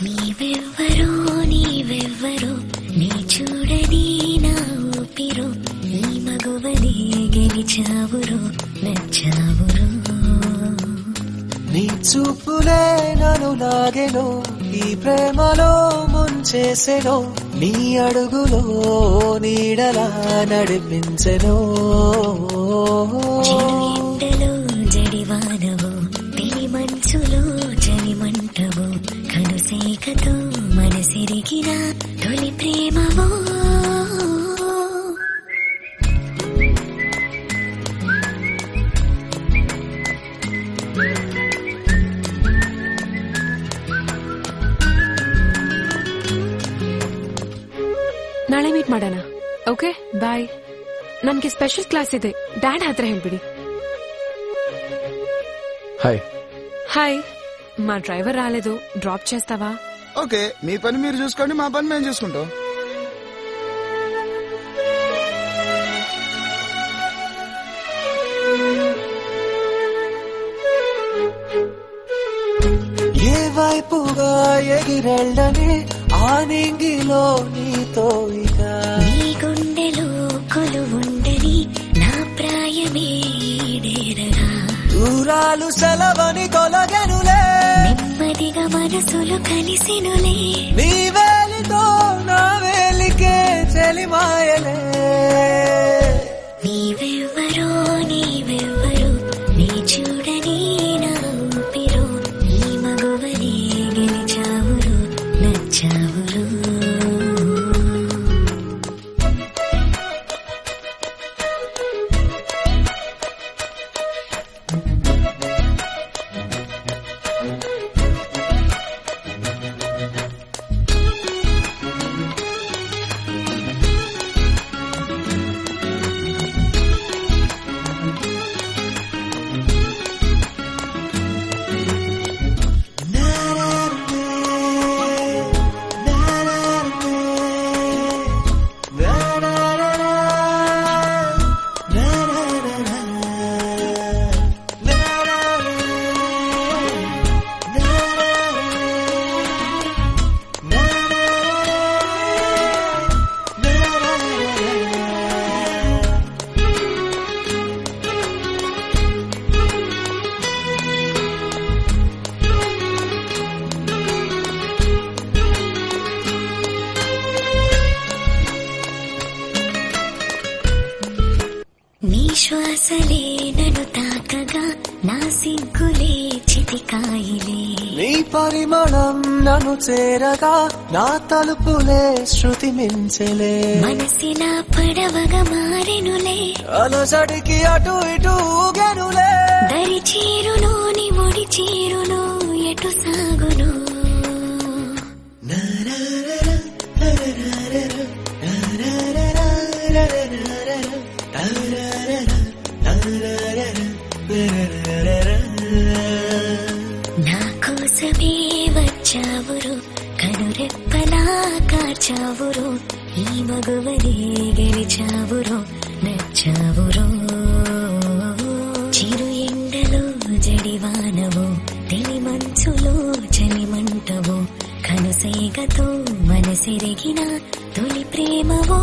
నీవెవ్వరో నీవెవ్వరో నీ చూడని నా ఊపిరో ఈ మగువని గెలిచావురో నచ్చావురో నీ చూపులే నన్ను లాగెనో ఈ ప్రేమలో ముంచేసెనో నీ అడుగులో నీడలా నడిపించెనో ఎండలో జడివానవో తెలి మంచులో చలిమంటవో కనుసేకతో మనసిరిగిన తొలి ప్రేమవో ನಾಳೆ ಮೀಟ್ ಮಾಡೋಣ. Okay bye. ನನ್ಗೆ ಸ್ಪೆಷಲ್ ಕ್ಲಾಸ್ ಇದೆ, ಡ್ಯಾಡ್ ಹತ್ರ ಹೇಳ್ಬಿಡಿ. హాయ్. హాయ్. మా డ్రైవర్ రాలేదు, డ్రాప్ చేస్తావా? ఓకే, మీ పని మీరు చూసుకోండి, మా పని మేము చూసుకుంటాం. ఏ వైపుగా ఎగిరెళ్ళని ఆ నింగిలో నీతో ఇక నీ గుండెలో కొలువుండని నా ప్రాయమే ఈడేరగా దూరాలు సెలవని కొలగనులే నెమ్మదిగా మనసులు కలిసినులే నీ వేలితో నా వేలికే చెలిమాయలే నీవెవ్వరో నీవెవ్వరో నీ చూడని నా ఊపిరో ఈ మగువని గెలిచావురో నచ్చావురో నీ శ్వాసలే నన్ను తాకగా నా సిగ్గులే చితికాయిలే నీ పరిమళం నన్ను చేరగా నా తలుపులే శృతి మించెలే మనసిన పడవగా మారెనులే అలసడికి అటు ఇటు ఊగెనులే దరి చీరును నీ ముడి చీరును ఎటు సాగును నా కోసమే వచ్చావురు కనురెప్పలా కాచావురు ఈ మగువని గెలిచావురు నచ్చావురు చిరు ఎండలో జడివానవు తెలి మంచులో చలిమంటవు కనుసేగతో మనసిరిగిన తొలి ప్రేమవో